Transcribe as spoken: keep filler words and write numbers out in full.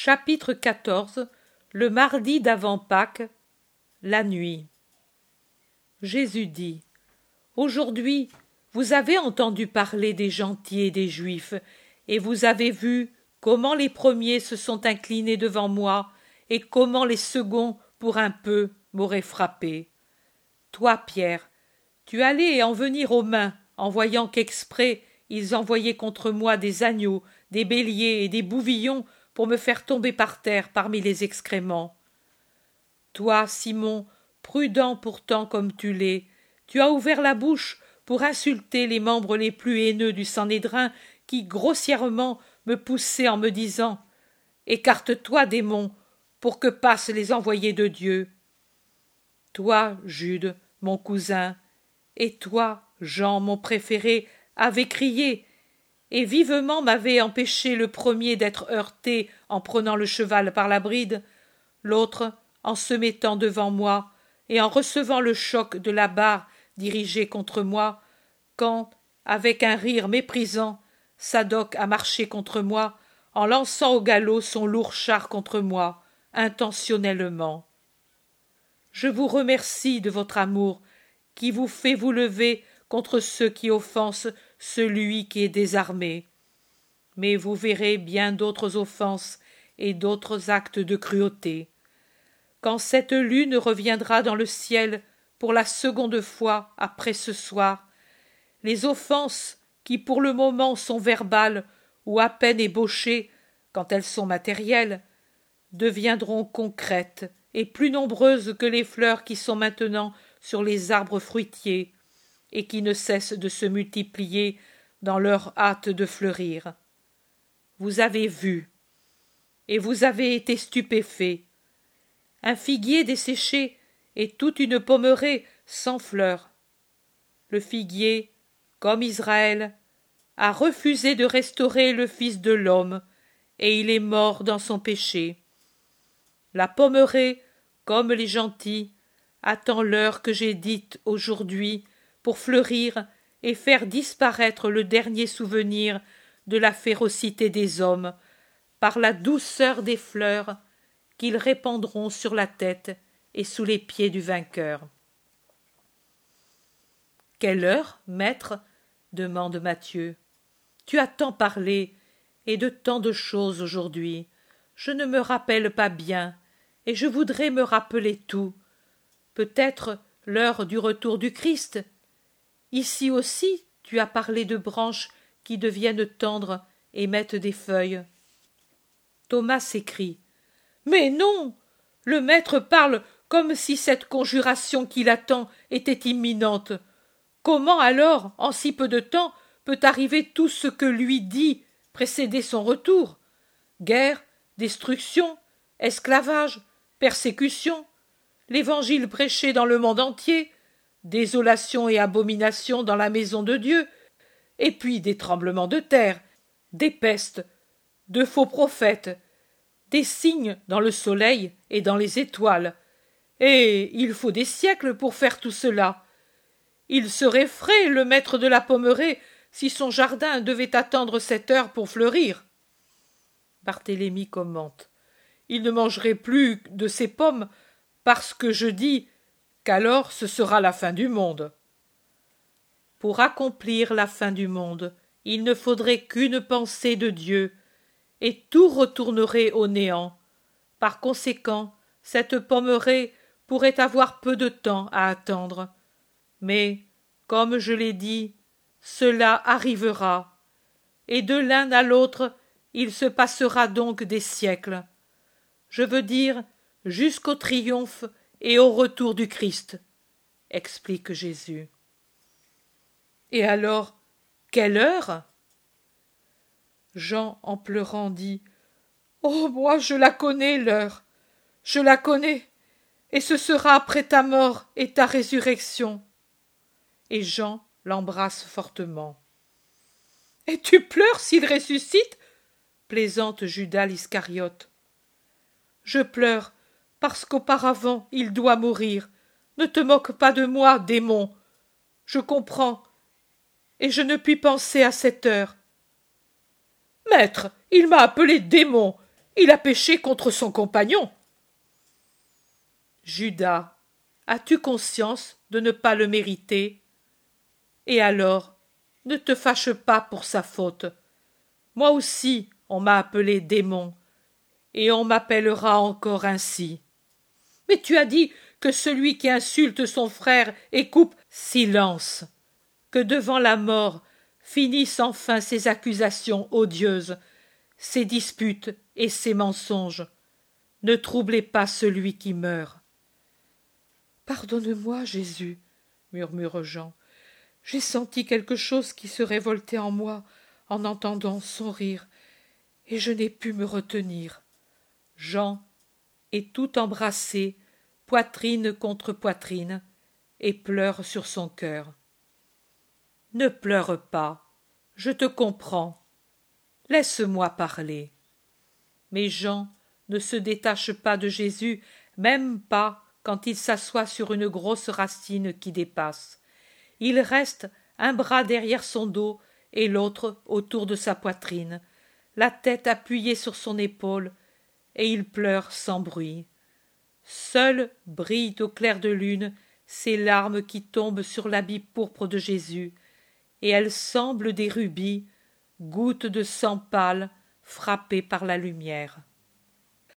Chapitre quatorze. Le mardi d'avant Pâques, la nuit. Jésus dit: Aujourd'hui, vous avez entendu parler des gentils et des juifs, et vous avez vu comment les premiers se sont inclinés devant moi, et comment les seconds, pour un peu, m'auraient frappé. Toi, Pierre, tu allais en venir aux mains, en voyant qu'exprès ils envoyaient contre moi des agneaux, des béliers et des bouvillons pour me faire tomber par terre parmi les excréments. Toi, Simon, prudent pourtant comme tu l'es, tu as ouvert la bouche pour insulter les membres les plus haineux du Sanhédrin qui grossièrement me poussaient en me disant: Écarte-toi, démon, pour que passent les envoyés de Dieu. Toi, Jude, mon cousin, et toi, Jean, mon préféré, avez crié, et vivement m'avez empêché le premier d'être heurté en prenant le cheval par la bride, l'autre en se mettant devant moi et en recevant le choc de la barre dirigée contre moi, quand, avec un rire méprisant, Sadoc a marché contre moi en lançant au galop son lourd char contre moi, intentionnellement. Je vous remercie de votre amour qui vous fait vous lever contre ceux qui offensent celui qui est désarmé. Mais vous verrez bien d'autres offenses et d'autres actes de cruauté. Quand cette lune reviendra dans le ciel pour la seconde fois après ce soir, les offenses qui pour le moment sont verbales ou à peine ébauchées, quand elles sont matérielles, deviendront concrètes et plus nombreuses que les fleurs qui sont maintenant sur les arbres fruitiers et qui ne cessent de se multiplier dans leur hâte de fleurir. Vous avez vu, et vous avez été stupéfaits. Un figuier desséché et toute une pommeraie sans fleurs. Le figuier, comme Israël, a refusé de restaurer le Fils de l'homme, et il est mort dans son péché. La pommeraie, comme les gentils, attend l'heure que j'ai dite aujourd'hui pour fleurir et faire disparaître le dernier souvenir de la férocité des hommes par la douceur des fleurs qu'ils répandront sur la tête et sous les pieds du vainqueur. « Quelle heure, maître ?» demande Matthieu. « Tu as tant parlé, et de tant de choses aujourd'hui. Je ne me rappelle pas bien, et je voudrais me rappeler tout. Peut-être l'heure du retour du Christ. Ici aussi tu as parlé de branches qui deviennent tendres et mettent des feuilles. » Thomas s'écrie: « Mais non! Le maître parle comme si cette conjuration qui l'attend était imminente. Comment alors, en si peu de temps, peut arriver tout ce que lui dit précéder son retour? Guerre, destruction, esclavage, persécution, l'évangile prêché dans le monde entier, désolation et abomination dans la maison de Dieu, et puis des tremblements de terre, des pestes, de faux prophètes, des signes dans le soleil et dans les étoiles. Et il faut des siècles pour faire tout cela. Il serait frais, le maître de la pommeraie, si son jardin devait attendre cette heure pour fleurir. » Barthélemy commente: « Il ne mangerait plus de ces pommes parce que je dis qu'alors ce sera la fin du monde. » Pour accomplir la fin du monde, il ne faudrait qu'une pensée de Dieu, et tout retournerait au néant. Par conséquent, cette pommeraie pourrait avoir peu de temps à attendre. Mais, comme je l'ai dit, cela arrivera, et de l'un à l'autre, il se passera donc des siècles. Je veux dire, jusqu'au triomphe et au retour du Christ, explique Jésus. Et alors, quelle heure? Jean, en pleurant, dit: « Oh, moi, je la connais, l'heure. Je la connais, et ce sera après ta mort et ta résurrection. » Et Jean l'embrasse fortement. « Et tu pleures s'il ressuscite ?» plaisante Judas l'Iscariote. « Je pleure parce qu'auparavant il doit mourir. Ne te moque pas de moi, démon. Je comprends, et je ne puis penser à cette heure. »« Maître, il m'a appelé démon, Il a péché contre son compagnon. Judas, as-tu conscience de ne pas le mériter? Et alors, ne te fâche pas pour sa faute. Moi aussi, on m'a appelé démon, et on m'appellera encore ainsi. Mais tu as dit que celui qui insulte son frère et coupe silence, que devant la mort finissent enfin ses accusations odieuses, ses disputes et ses mensonges. Ne troublez pas celui qui meurt. Pardonne-moi, Jésus, murmure Jean. J'ai senti quelque chose qui se révoltait en moi en entendant son rire, et je n'ai pu me retenir. Jean est tout embrassé, poitrine contre poitrine, et pleure sur son cœur. Ne pleure pas, je te comprends. Laisse-moi parler. Mais Jean ne se détache pas de Jésus, même pas quand il s'assoit sur une grosse racine qui dépasse. Il reste un bras derrière son dos et l'autre autour de sa poitrine, la tête appuyée sur son épaule, et il pleure sans bruit. Seules brillent au clair de lune ces larmes qui tombent sur l'habit pourpre de Jésus, et elles semblent des rubis, gouttes de sang pâle frappées par la lumière.